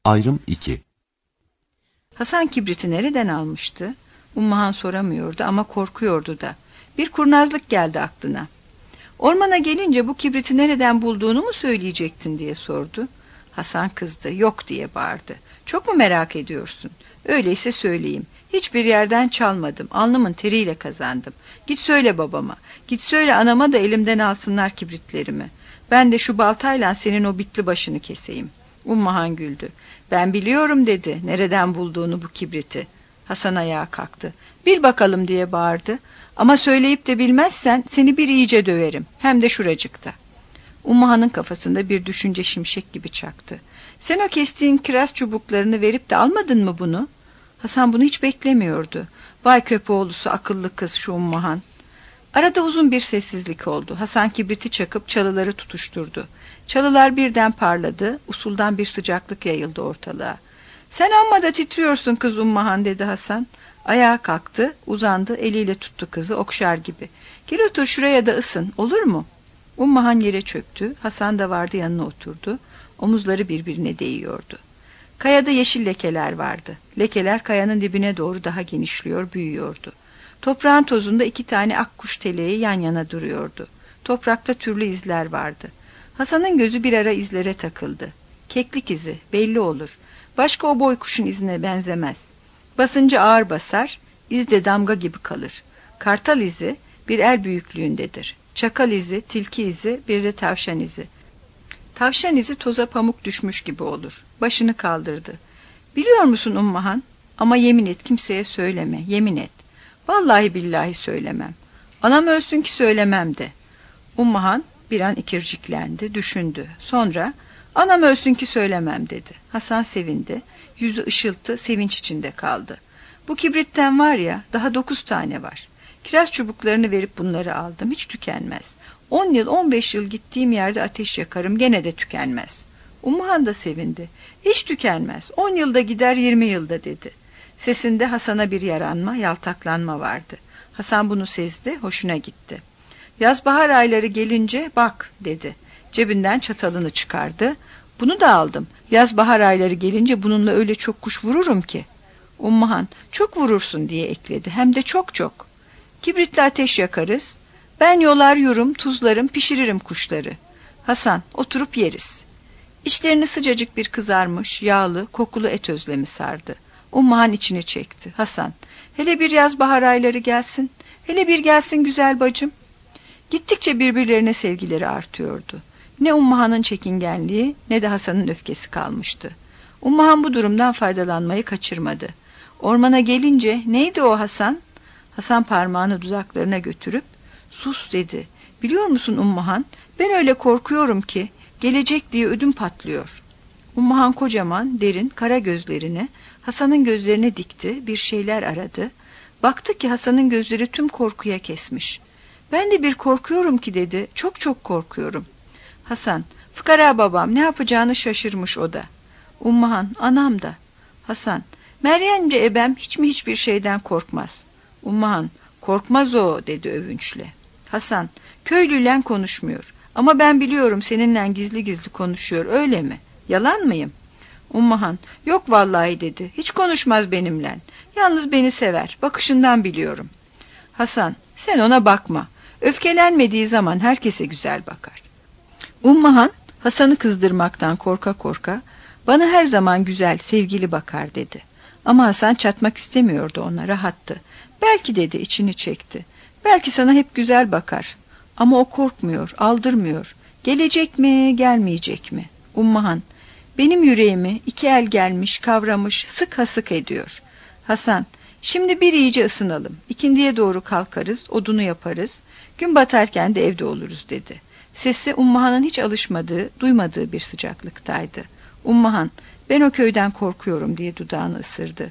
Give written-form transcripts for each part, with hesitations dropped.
Ayrım 2. Hasan kibriti nereden almıştı? Ummahan soramıyordu ama korkuyordu da. Bir kurnazlık geldi aklına. Ormana gelince bu kibriti nereden bulduğunu mu söyleyecektin diye sordu. Hasan kızdı. Yok diye bağırdı. Çok mu merak ediyorsun? Öyleyse söyleyeyim. Hiçbir yerden çalmadım. Alnımın teriyle kazandım. Git söyle babama. Git söyle anama da elimden alsınlar kibritlerimi. Ben de şu baltayla senin o bitli başını keseyim. Ummahan güldü. Ben biliyorum dedi. Nereden bulduğunu bu kibriti. Hasan ayağa kalktı. Bil bakalım diye bağırdı. Ama söyleyip de bilmezsen seni bir iyice döverim. Hem de şuracıkta. Ummahan'ın kafasında bir düşünce şimşek gibi çaktı. Sen o kestiğin kiraz çubuklarını verip de almadın mı bunu? Hasan bunu hiç beklemiyordu. Vay köpoğlusu akıllı kız şu Ummahan. Arada uzun bir sessizlik oldu. Hasan kibriti çakıp çalıları tutuşturdu. Çalılar birden parladı. Usuldan bir sıcaklık yayıldı ortalığa. Sen amma da titriyorsun kız Ummahan dedi Hasan. Ayağa kalktı, uzandı, eliyle tuttu kızı okşar gibi. Gel otur şuraya da ısın, olur mu? Ummahan yere çöktü. Hasan da vardı yanına oturdu. Omuzları birbirine değiyordu. Kayada yeşil lekeler vardı. Lekeler kayanın dibine doğru daha genişliyor, büyüyordu. Toprağın tozunda 2 tane akkuş teleği yan yana duruyordu. Toprakta türlü izler vardı. Hasan'ın gözü bir ara izlere takıldı. Keklik izi, belli olur. Başka o boy kuşun izine benzemez. Basınca ağır basar, iz de damga gibi kalır. Kartal izi bir el büyüklüğündedir. Çakal izi, tilki izi, bir de tavşan izi. Tavşan izi toza pamuk düşmüş gibi olur. Başını kaldırdı. Biliyor musun Ummahan? Ama yemin et kimseye söyleme, yemin et. Vallahi billahi söylemem. Anam ölsün ki söylemem de. Ummahan bir an ikirciklendi, düşündü. Sonra anam ölsün ki söylemem dedi. Hasan sevindi. Yüzü ışıltı, sevinç içinde kaldı. Bu kibritten var ya, daha 9 tane var. Kiraz çubuklarını verip bunları aldım. Hiç tükenmez. 10 yıl, 15 yıl gittiğim yerde ateş yakarım. Gene de tükenmez. Ummahan da sevindi. Hiç tükenmez. 10 yılda gider 20 yılda dedi. Sesinde Hasan'a bir yaranma, yaltaklanma vardı. Hasan bunu sezdi, hoşuna gitti. Yaz bahar ayları gelince bak dedi. Cebinden çatalını çıkardı. Bunu da aldım. Yaz bahar ayları gelince bununla öyle çok kuş vururum ki. Ummahan çok vurursun diye ekledi. Hem de çok çok. Kibritle ateş yakarız. Ben yolar yorum, tuzlarım, pişiririm kuşları. Hasan oturup yeriz. İçlerini sıcacık bir kızarmış, yağlı, kokulu et özlemi sardı. Ummahan içini çekti. Hasan hele bir yaz bahar ayları gelsin. Hele bir gelsin güzel bacım. Gittikçe birbirlerine sevgileri artıyordu. Ne Ummahan'ın çekingenliği ne de Hasan'ın öfkesi kalmıştı. Ummahan bu durumdan faydalanmayı kaçırmadı. Ormana gelince neydi o Hasan? Hasan parmağını dudaklarına götürüp sus dedi. Biliyor musun Ummahan, ben öyle korkuyorum ki gelecek diye ödüm patlıyor. Ummahan kocaman derin kara gözlerini Hasan'ın gözlerine dikti, bir şeyler aradı. Baktı ki Hasan'ın gözleri tüm korkuya kesmiş. Ben de bir korkuyorum ki dedi, çok çok korkuyorum. Hasan, fıkara babam ne yapacağını şaşırmış o da. Ummahan, anam da. Hasan, Meryemce ebem hiç mi hiçbir şeyden korkmaz. Ummahan, korkmaz o dedi övünçle. Hasan, köylüyle konuşmuyor. Ama ben biliyorum seninle gizli gizli konuşuyor, öyle mi? Yalan mıyım? Ummahan, yok vallahi dedi. Hiç konuşmaz benimle. Yalnız beni sever. Bakışından biliyorum. Hasan, sen ona bakma. Öfkelenmediği zaman herkese güzel bakar. Ummahan, Hasan'ı kızdırmaktan korka korka, bana her zaman güzel, sevgili bakar dedi. Ama Hasan çatmak istemiyordu ona, rahattı. Belki dedi, içini çekti. Belki sana hep güzel bakar. Ama o korkmuyor, aldırmıyor. Gelecek mi, gelmeyecek mi? Ummahan, benim yüreğimi 2 el gelmiş, kavramış, sık sık ediyor. Hasan, şimdi bir iyice ısınalım. İkindiye doğru kalkarız, odunu yaparız. Gün batarken de evde oluruz dedi. Sesi Ummahan'ın hiç alışmadığı, duymadığı bir sıcaklıktaydı. Ummahan, ben o köyden korkuyorum diye dudağını ısırdı.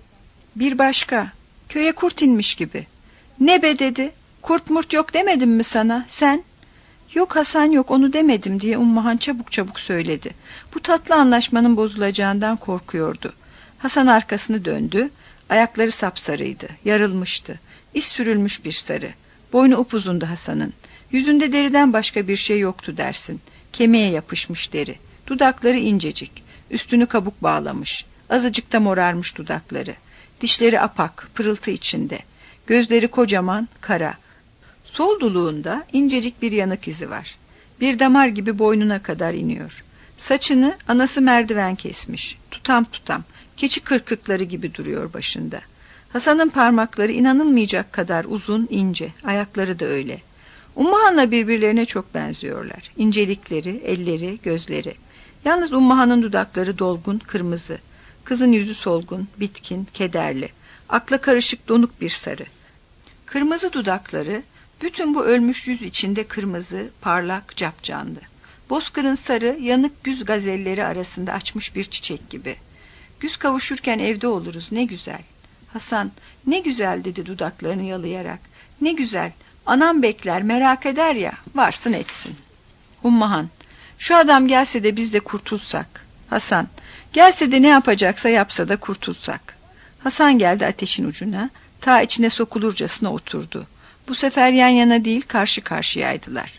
Bir başka, köye kurt inmiş gibi. Ne be dedi, kurt murt yok demedim mi sana, sen? Yok Hasan yok, onu demedim diye Ummahan çabuk çabuk söyledi. Bu tatlı anlaşmanın bozulacağından korkuyordu. Hasan arkasını döndü, ayakları sapsarıydı, yarılmıştı. İz sürülmüş bir sarı. Boynu upuzundu Hasan'ın. Yüzünde deriden başka bir şey yoktu dersin. Kemiğe yapışmış deri. Dudakları incecik. Üstünü kabuk bağlamış. Azıcık da morarmış dudakları. Dişleri apak, pırıltı içinde. Gözleri kocaman, kara. Sol duluğunda incecik bir yanık izi var. Bir damar gibi boynuna kadar iniyor. Saçını anası merdiven kesmiş. Tutam tutam, keçi kırkıkları gibi duruyor başında. Hasan'ın parmakları inanılmayacak kadar uzun, ince. Ayakları da öyle. Ummahan'la birbirlerine çok benziyorlar. İncelikleri, elleri, gözleri. Yalnız Ummahan'ın dudakları dolgun, kırmızı. Kızın yüzü solgun, bitkin, kederli. Akla karışık donuk bir sarı. Kırmızı dudakları, bütün bu ölmüş yüz içinde kırmızı, parlak, capcanlı. Bozkır'ın sarı, yanık güz gazelleri arasında açmış bir çiçek gibi. Güz kavuşurken evde oluruz, ne güzel. Hasan, ne güzel dedi dudaklarını yalayarak. Ne güzel, anam bekler, merak eder ya, varsın etsin. Ummahan, şu adam gelse de biz de kurtulsak. Hasan, gelse de ne yapacaksa yapsa da kurtulsak. Hasan geldi ateşin ucuna, ta içine sokulurcasına oturdu. Bu sefer yan yana değil, karşı karşıyaydılar.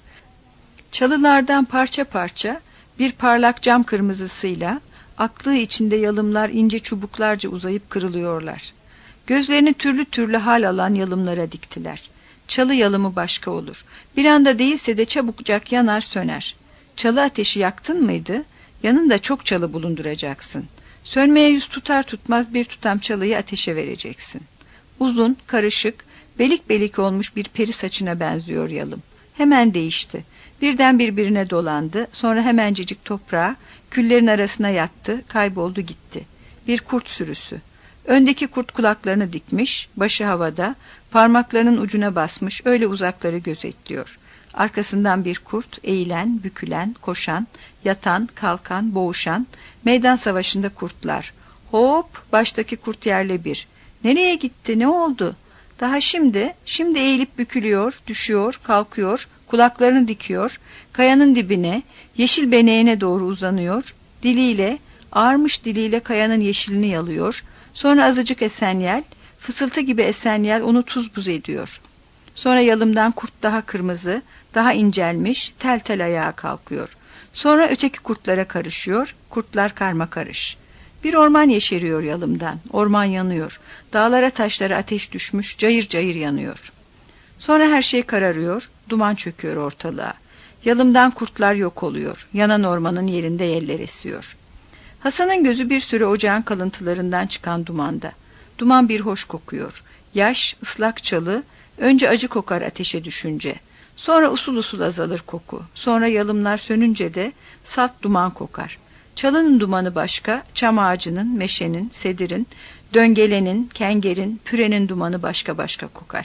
Çalılardan parça parça bir parlak cam kırmızısıyla aklığı içinde yalımlar ince çubuklarca uzayıp kırılıyorlar. Gözlerini türlü türlü hal alan yalımlara diktiler. Çalı yalımı başka olur. Bir anda değilse de çabukcak yanar söner. Çalı ateşi yaktın mıydı? Yanında çok çalı bulunduracaksın. Sönmeye yüz tutar tutmaz bir tutam çalıyı ateşe vereceksin. Uzun, karışık, belik belik olmuş bir peri saçına benziyor yalım. Hemen değişti. Birden birbirine dolandı. Sonra hemencecik toprağa, küllerin arasına yattı, kayboldu gitti. Bir kurt sürüsü. Öndeki kurt kulaklarını dikmiş, başı havada, parmaklarının ucuna basmış, öyle uzakları gözetliyor. Arkasından bir kurt, eğilen, bükülen, koşan, yatan, kalkan, boğuşan, meydan savaşında kurtlar. Hop, baştaki kurt yerle bir. Nereye gitti, ne oldu? Daha şimdi eğilip bükülüyor, düşüyor, kalkıyor, kulaklarını dikiyor, kayanın dibine, yeşil beneğine doğru uzanıyor, diliyle, ağarmış diliyle kayanın yeşilini yalıyor, sonra azıcık esen yel, fısıltı gibi esen yel onu tuz buz ediyor. Sonra yalımdan kurt daha kırmızı, daha incelmiş, tel tel ayağa kalkıyor. Sonra öteki kurtlara karışıyor, kurtlar karma karış. Bir orman yeşeriyor yalımdan, orman yanıyor, dağlara taşlara ateş düşmüş, cayır cayır yanıyor. Sonra her şey kararıyor, duman çöküyor ortalığa. Yalımdan kurtlar yok oluyor, yanan ormanın yerinde yeller esiyor. Hasan'ın gözü bir süre ocağın kalıntılarından çıkan dumanda. Duman bir hoş kokuyor. Yaş, ıslak çalı, önce acı kokar ateşe düşünce. Sonra usul usul azalır koku. Sonra yalımlar sönünce de salt duman kokar. Çalının dumanı başka, çam ağacının, meşenin, sedirin, döngelenin, kengerin, pürenin dumanı başka başka kokar.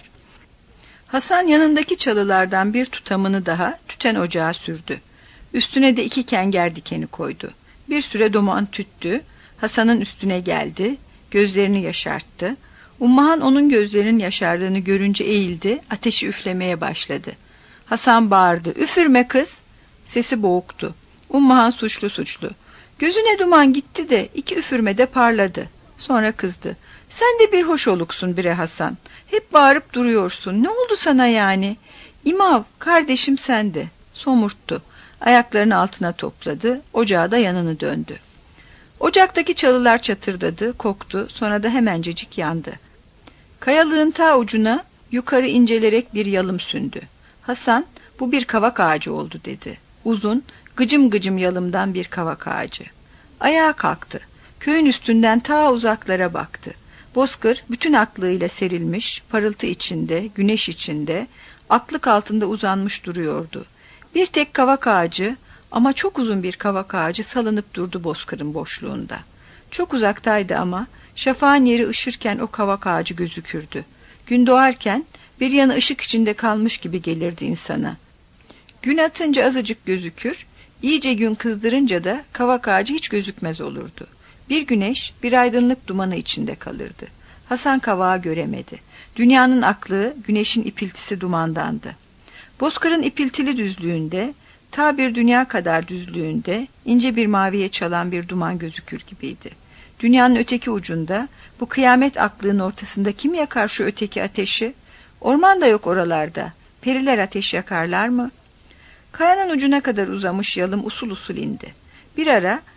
Hasan yanındaki çalılardan bir tutamını daha tüten ocağa sürdü. Üstüne de 2 kenger dikeni koydu. Bir süre duman tüttü, Hasan'ın üstüne geldi, gözlerini yaşarttı. Ummahan onun gözlerinin yaşardığını görünce eğildi, ateşi üflemeye başladı. Hasan bağırdı, üfürme kız! Sesi boğuktu. Ummahan suçlu. Gözüne duman gitti de 2 üfürmede parladı. Sonra kızdı. Sen de bir hoş oluksun bre Hasan. Hep bağırıp duruyorsun. Ne oldu sana yani? İmav, kardeşim sende. Somurttu. Ayaklarını altına topladı. Ocağa da yanını döndü. Ocaktaki çalılar çatırdadı, koktu. Sonra da hemencecik yandı. Kayalığın ta ucuna yukarı incelerek bir yalım sündü. Hasan, bu bir kavak ağacı oldu dedi. Uzun, gıcım gıcım yalımdan bir kavak ağacı. Ayağa kalktı. Köyün üstünden ta uzaklara baktı. Bozkır bütün aklıyla serilmiş, parıltı içinde, güneş içinde, aklık altında uzanmış duruyordu. Bir tek kavak ağacı ama çok uzun bir kavak ağacı salınıp durdu Bozkır'ın boşluğunda. Çok uzaktaydı ama şafağın yeri ışırken o kavak ağacı gözükürdü. Gün doğarken bir yanı ışık içinde kalmış gibi gelirdi insana. Gün atınca azıcık gözükür, iyice gün kızdırınca da kavak ağacı hiç gözükmez olurdu. Bir güneş, bir aydınlık dumanı içinde kalırdı. Hasan kavağı göremedi. Dünyanın aklığı, güneşin ipiltisi dumandandı. Bozkır'ın ipiltili düzlüğünde, ta bir dünya kadar düzlüğünde, ince bir maviye çalan bir duman gözükür gibiydi. Dünyanın öteki ucunda, bu kıyamet aklığın ortasında kim yakar şu öteki ateşi? Orman da yok oralarda. Periler ateş yakarlar mı? Kayanın ucuna kadar uzamış yalım usul usul indi. Bir ara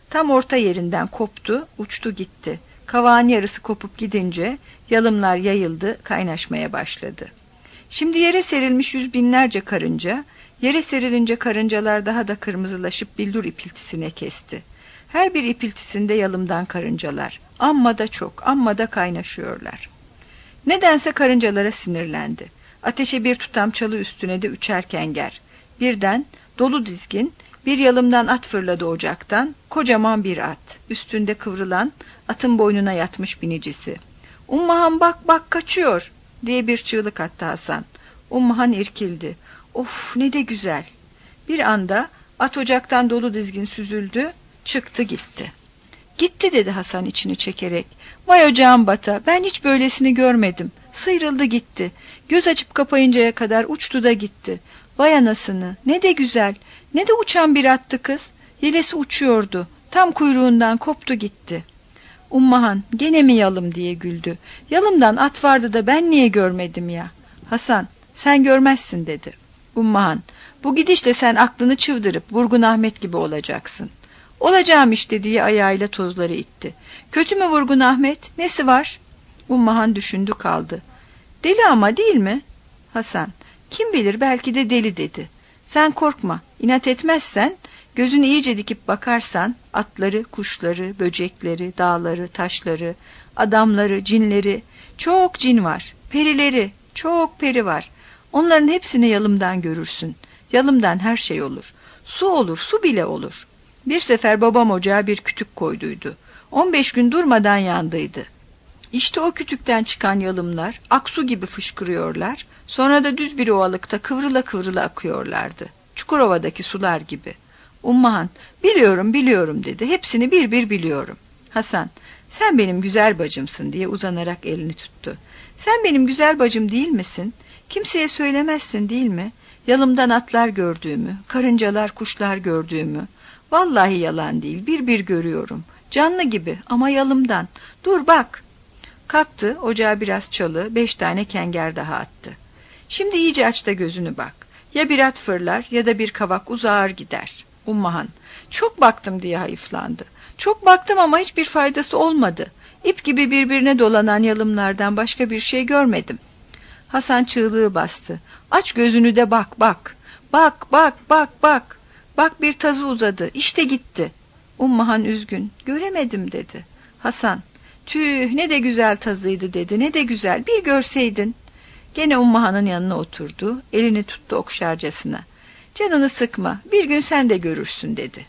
Tam orta yerinden koptu, uçtu gitti. Kavağın yarısı kopup gidince yalımlar yayıldı, kaynaşmaya başladı. Şimdi yere serilmiş yüz binlerce karınca, yere serilince karıncalar daha da kırmızılaşıp billur ipiltisine kesti. Her bir ipiltisinde yalımdan karıncalar. Amma da çok, amma da kaynaşıyorlar. Nedense karıncalara sinirlendi. Ateşe bir tutam çalı üstüne de üçerken ger. Birden dolu dizgin bir yalımdan at fırladı ocaktan, kocaman bir at. Üstünde kıvrılan, atın boynuna yatmış binicisi. "Ummahan bak bak kaçıyor!" diye bir çığlık attı Hasan. Ummahan irkildi. "Of ne de güzel!" Bir anda at ocaktan dolu dizgin süzüldü, çıktı gitti. "Gitti," dedi Hasan içini çekerek. "Vay ocağım bata, ben hiç böylesini görmedim. Sıyrıldı gitti. Göz açıp kapayıncaya kadar uçtu da gitti. Vay anasını, ne de güzel, ne de uçan bir attı kız. Yelesi uçuyordu, tam kuyruğundan koptu gitti." Ummahan gene mi yalım diye güldü. "Yalımdan at vardı da ben niye görmedim ya?" "Hasan, sen görmezsin," dedi. Ummahan, "Bu gidişle sen aklını çıldırıp Vurgun Ahmet gibi olacaksın." "Olacağım işte," diye ayağıyla tozları itti. "Kötü mü Vurgun Ahmet? Nesi var?" Ummahan düşündü kaldı. "Deli ama değil mi?" Hasan, "Kim bilir, belki de deli," dedi. "Sen korkma, inat etmezsen, gözünü iyice dikip bakarsan atları, kuşları, böcekleri, dağları, taşları, adamları, cinleri, çok cin var. Perileri, çok peri var. Onların hepsini yalımdan görürsün. Yalımdan her şey olur. Su olur, su bile olur. Bir sefer babam ocağa bir kütük koyduydu. 15 gün durmadan yandıydı. İşte o kütükten çıkan yalımlar aksu gibi fışkırıyorlar. Sonra da düz bir ovalıkta kıvrıla kıvrıla akıyorlardı. Çukurova'daki sular gibi." Ummahan, "Biliyorum, biliyorum," dedi. "Hepsini bir bir biliyorum." Hasan, "Sen benim güzel bacımsın," diye uzanarak elini tuttu. "Sen benim güzel bacım değil misin? Kimseye söylemezsin değil mi? Yalımdan atlar gördüğümü, karıncalar, kuşlar gördüğümü. Vallahi yalan değil, bir bir görüyorum. Canlı gibi ama yalımdan. Dur bak." Kalktı, ocağa biraz çalı, 5 tane kenger daha attı. "Şimdi iyice aç da gözünü bak. Ya bir at fırlar ya da bir kavak uzağır gider." Ummahan, "Çok baktım," diye hayıflandı. "Çok baktım ama hiçbir faydası olmadı. İp gibi birbirine dolanan yalımlardan başka bir şey görmedim." Hasan çığlığı bastı. "Aç gözünü de bak bak. Bak bak bak bak. Bak bir tazı uzadı. İşte gitti." Ummahan üzgün. "Göremedim," dedi. Hasan, "Tüh ne de güzel tazıydı," dedi. "Ne de güzel, bir görseydin." Gene Ummahan'ın yanına oturdu. Elini tuttu okşarcasına. "Canını sıkma, bir gün sen de görürsün," dedi.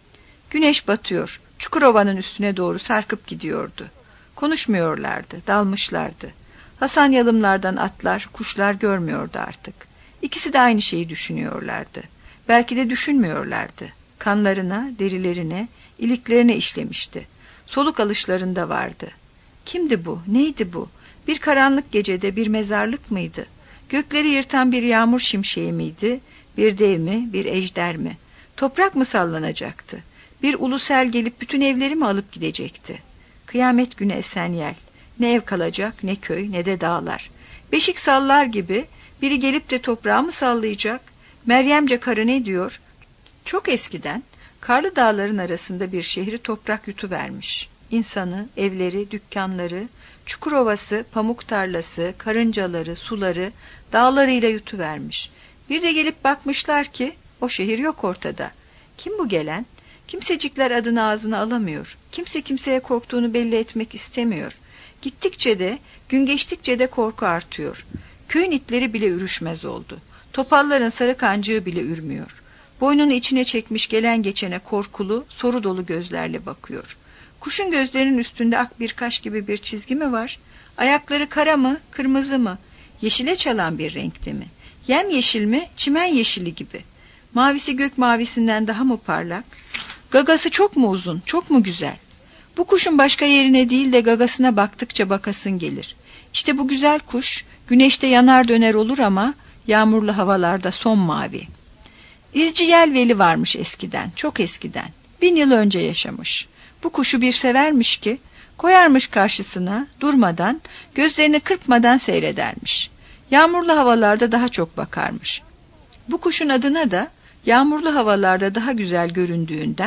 Güneş batıyor. Çukurova'nın üstüne doğru sarkıp gidiyordu. Konuşmuyorlardı, dalmışlardı. Hasan yalımlardan atlar, kuşlar görmüyordu artık. İkisi de aynı şeyi düşünüyorlardı. Belki de düşünmüyorlardı. Kanlarına, derilerine, iliklerine işlemişti. Soluk alışlarında vardı. Kimdi bu? Neydi bu? Bir karanlık gecede bir mezarlık mıydı? Gökleri yırtan bir yağmur şimşeği miydi? Bir dev mi, bir ejder mi? Toprak mı sallanacaktı? Bir ulu sel gelip bütün evleri mi alıp gidecekti? Kıyamet günü esen yel. Ne ev kalacak, ne köy, ne de dağlar. Beşik sallar gibi biri gelip de toprağı mı sallayacak? Meryemce karı ne diyor? Çok eskiden karlı dağların arasında bir şehri toprak yutuvermiş. İnsanı, evleri, dükkanları, Çukurova'sı, pamuk tarlası, karıncaları, suları, dağlarıyla yutuvermiş. Bir de gelip bakmışlar ki o şehir yok ortada. Kim bu gelen? Kimsecikler adını ağzına alamıyor. Kimse kimseye korktuğunu belli etmek istemiyor. Gittikçe de, gün geçtikçe de korku artıyor. Köyün itleri bile ürüşmez oldu. Topalların sarı kancığı bile ürmüyor. Boynunu içine çekmiş gelen geçene korkulu, soru dolu gözlerle bakıyor. Kuşun gözlerinin üstünde ak bir kaş gibi bir çizgi mi var? Ayakları kara mı, kırmızı mı? Yeşile çalan bir renkte mi? Yem yeşil mi, çimen yeşili gibi? Mavisi gök mavisinden daha mı parlak? Gagası çok mu uzun, çok mu güzel? Bu kuşun başka yerine değil de gagasına baktıkça bakasın gelir. İşte bu güzel kuş, güneşte yanar döner olur ama yağmurlu havalarda son mavi. İzci Yelveli varmış eskiden, çok eskiden. 1000 yıl önce yaşamış. Bu kuşu bir severmiş ki, koyarmış karşısına, durmadan, gözlerini kırpmadan seyredermiş. Yağmurlu havalarda daha çok bakarmış. Bu kuşun adına da, yağmurlu havalarda daha güzel göründüğünden,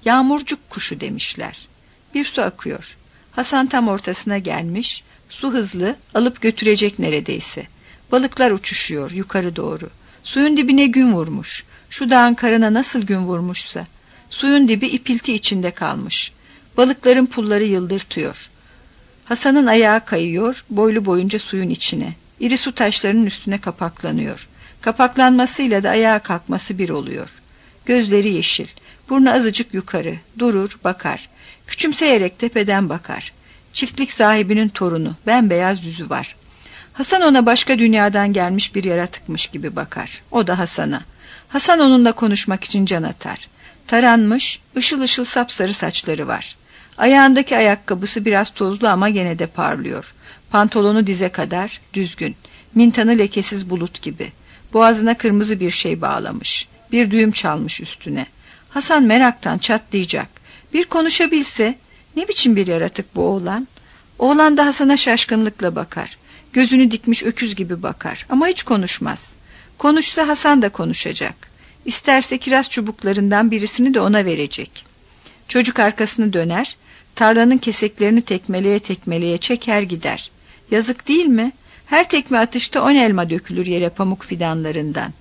Yağmurcuk kuşu demişler. Bir su akıyor. Hasan tam ortasına gelmiş. Su hızlı, alıp götürecek neredeyse. Balıklar uçuşuyor yukarı doğru. Suyun dibine gün vurmuş. Şu dağın karına nasıl gün vurmuşsa. Suyun dibi ipilti içinde kalmış. Balıkların pulları yıldırtıyor. Hasan'ın ayağı kayıyor, boylu boyunca suyun içine. İri su taşlarının üstüne kapaklanıyor. Kapaklanmasıyla da ayağa kalkması bir oluyor. Gözleri yeşil, burnu azıcık yukarı, durur, bakar. Küçümseyerek tepeden bakar. Çiftlik sahibinin torunu, bembeyaz yüzü var. Hasan ona başka dünyadan gelmiş bir yaratıkmış gibi bakar. O da Hasan'a. Hasan onunla konuşmak için can atar. Taranmış, ışıl ışıl sapsarı saçları var. Ayağındaki ayakkabısı biraz tozlu ama gene de parlıyor. Pantolonu dize kadar, düzgün. Mintanı lekesiz bulut gibi. Boğazına kırmızı bir şey bağlamış. Bir düğüm çalmış üstüne. Hasan meraktan çatlayacak. Bir konuşabilse, ne biçim bir yaratık bu oğlan? Oğlan da Hasan'a şaşkınlıkla bakar. Gözünü dikmiş öküz gibi bakar ama hiç konuşmaz. Konuşsa Hasan da konuşacak. İsterse kiraz çubuklarından birisini de ona verecek. Çocuk arkasını döner, tarlanın keseklerini tekmeleye tekmeleye çeker gider. Yazık değil mi? Her tekme atışta 10 elma dökülür yere pamuk fidanlarından.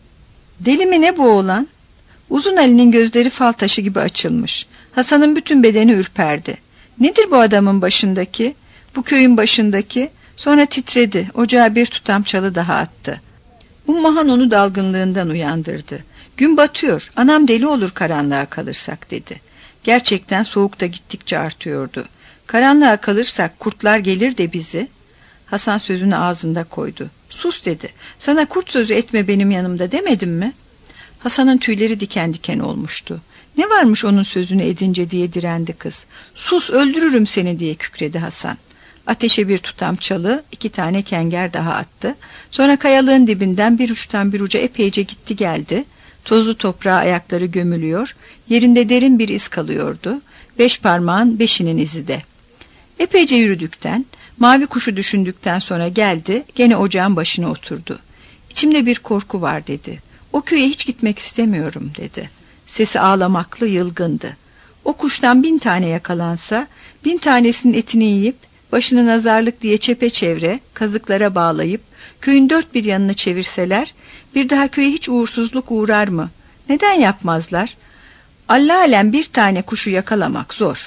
Deli mi ne bu oğlan? Uzun Ali'nin gözleri fal taşı gibi açılmış. Hasan'ın bütün bedeni ürperdi. Nedir bu adamın başındaki? Bu köyün başındaki? Sonra titredi. Ocağa bir tutam çalı daha attı. Ummahan onu dalgınlığından uyandırdı. Gün batıyor. Anam deli olur karanlığa kalırsak dedi. Gerçekten soğuk da gittikçe artıyordu. Karanlığa kalırsak kurtlar gelir de bizi. Hasan sözünü ağzında koydu. Sus dedi. Sana kurt sözü etme benim yanımda demedim mi? Hasan'ın tüyleri diken diken olmuştu. Ne varmış onun sözünü edince diye direndi kız. Sus öldürürüm seni diye kükredi Hasan. Ateşe bir tutam çalı, 2 tane kenger daha attı. Sonra kayalığın dibinden bir uçtan bir uca epeyce gitti geldi. Tozlu toprağa ayakları gömülüyor. Yerinde derin bir iz kalıyordu. 5 parmağın 5'inin izi de. Epeyce yürüdükten, mavi kuşu düşündükten sonra geldi, gene ocağın başına oturdu. İçimde bir korku var dedi. O köye hiç gitmek istemiyorum dedi. Sesi ağlamaklı, yılgındı. O kuştan 1000 tane yakalansa, 1000 tanesinin etini yiyip, başını nazarlık diye çepeçevre, kazıklara bağlayıp, köyün 4 bir yanını çevirseler, bir daha köye hiç uğursuzluk uğrar mı? Neden yapmazlar? Allâalem bir tane kuşu yakalamak zor.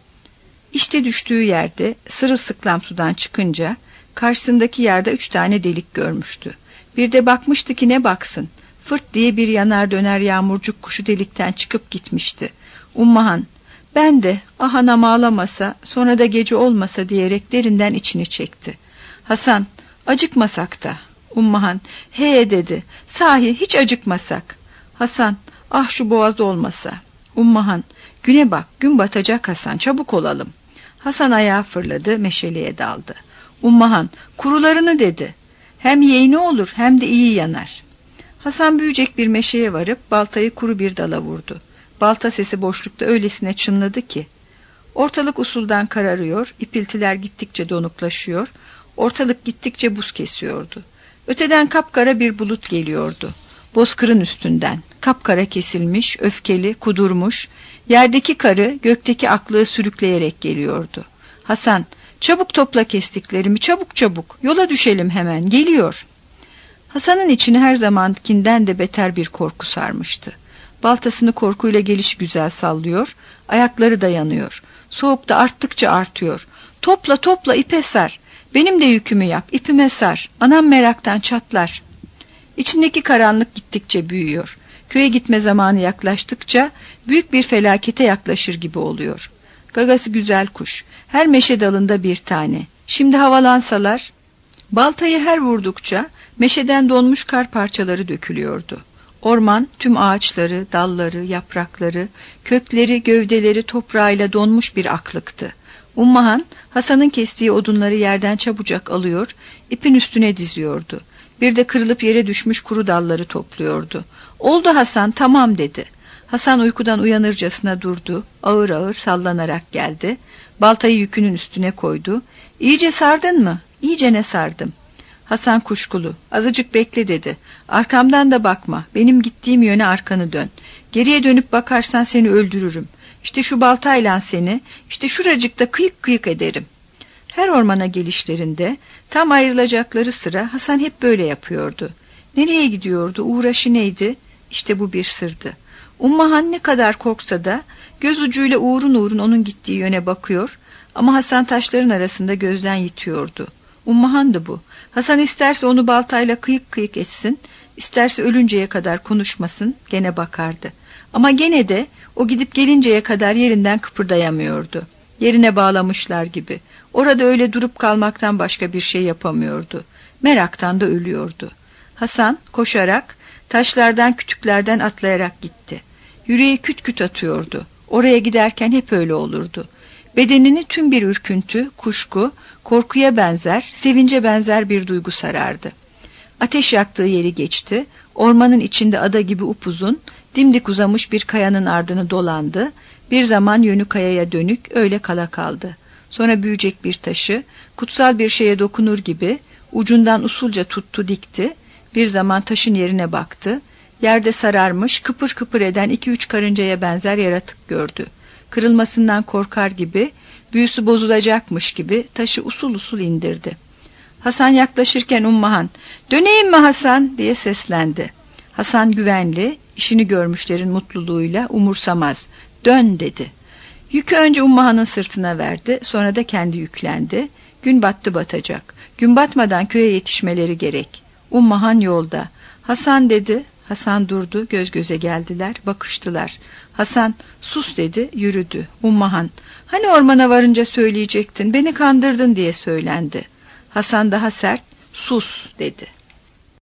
İşte düştüğü yerde, sırılsıklam sudan çıkınca, karşısındaki yerde 3 tane delik görmüştü. Bir de bakmıştı ki ne baksın, fırt diye bir yanar döner yağmurcuk kuşu delikten çıkıp gitmişti. Ummahan, ben de ah anam ağlamasa, sonra da gece olmasa diyerek derinden içini çekti. Hasan, acıkmasak da. Ummahan, he dedi, sahi hiç acıkmasak. Hasan, ah şu boğaz olmasa. Ummahan, güne bak, gün batacak Hasan, çabuk olalım. Hasan ayağa fırladı, meşaleye daldı. Ummahan, kurularını dedi. Hem yeğeni olur hem de iyi yanar. Hasan büyüyecek bir meşeye varıp baltayı kuru bir dala vurdu. Balta sesi boşlukta öylesine çınladı ki. Ortalık usuldan kararıyor, ipiltiler gittikçe donuklaşıyor, ortalık gittikçe buz kesiyordu. Öteden kapkara bir bulut geliyordu. Bozkırın üstünden, kapkara kesilmiş, öfkeli, kudurmuş, yerdeki karı, gökteki aklığı sürükleyerek geliyordu. Hasan, çabuk topla kestiklerimi, çabuk çabuk, yola düşelim hemen, geliyor. Hasan'ın içini her zamankinden de beter bir korku sarmıştı. Baltasını korkuyla gelişigüzel sallıyor, ayakları dayanıyor. Soğuk da arttıkça artıyor. Topla topla ipe sar, benim de yükümü yap, ipime sar, anam meraktan çatlar. İçindeki karanlık gittikçe büyüyor. Köye gitme zamanı yaklaştıkça büyük bir felakete yaklaşır gibi oluyor. Gagası güzel kuş, her meşe dalında bir tane. Şimdi havalansalar, baltayı her vurdukça meşeden donmuş kar parçaları dökülüyordu. Orman tüm ağaçları, dalları, yaprakları, kökleri, gövdeleri toprağıyla donmuş bir aklıktı. Ummahan, Hasan'ın kestiği odunları yerden çabucak alıyor, ipin üstüne diziyordu. Bir de kırılıp yere düşmüş kuru dalları topluyordu. Oldu Hasan, tamam dedi. Hasan uykudan uyanırcasına durdu, ağır ağır sallanarak geldi. Baltayı yükünün üstüne koydu. İyice sardın mı? İyicene sardım. Hasan kuşkulu, azıcık bekle dedi. Arkamdan da bakma, benim gittiğim yöne arkanı dön. Geriye dönüp bakarsan seni öldürürüm. İşte şu baltayla seni, işte şuracıkta kıyık kıyık ederim. Her ormana gelişlerinde tam ayrılacakları sıra Hasan hep böyle yapıyordu. Nereye gidiyordu, uğraşı neydi? İşte bu bir sırdı. Ummahan ne kadar korksa da göz ucuyla uğrun uğrun onun gittiği yöne bakıyor ama Hasan taşların arasında gözden yitiyordu. Ummahan'dı bu. Hasan isterse onu baltayla kıyık kıyık etsin, isterse ölünceye kadar konuşmasın, gene bakardı. Ama gene de o gidip gelinceye kadar yerinden kıpırdayamıyordu. Yerine bağlamışlar gibi. Orada öyle durup kalmaktan başka bir şey yapamıyordu. Meraktan da ölüyordu. Hasan koşarak, taşlardan kütüklerden atlayarak gitti. Yüreği küt küt atıyordu. Oraya giderken hep öyle olurdu. Bedenini tüm bir ürküntü, kuşku, korkuya benzer, sevince benzer bir duygu sarardı. Ateş yaktığı yeri geçti. Ormanın içinde ada gibi upuzun, dimdik uzamış bir kayanın ardını dolandı. Bir zaman yönü kayaya dönük öyle kala kaldı. Sonra büyüyecek bir taşı, kutsal bir şeye dokunur gibi ucundan usulca tuttu dikti. Bir zaman taşın yerine baktı. Yerde sararmış, kıpır kıpır eden 2-3 karıncaya benzer yaratık gördü. Kırılmasından korkar gibi, büyüsü bozulacakmış gibi taşı usul usul indirdi. Hasan yaklaşırken Ummahan, "Döneyim mi Hasan?" diye seslendi. Hasan güvenli, işini görmüşlerin mutluluğuyla umursamaz. "Dön" dedi. Yükü önce Ummahan'ın sırtına verdi, sonra da kendi yüklendi. Gün battı batacak. Gün batmadan köye yetişmeleri gerek. Ummahan yolda. "Hasan" dedi. Hasan durdu, göz göze geldiler, bakıştılar. Hasan, "Sus" dedi, yürüdü. Ummahan, "Hani ormana varınca söyleyecektin, beni kandırdın" diye söylendi. Hasan daha sert, "Sus" dedi.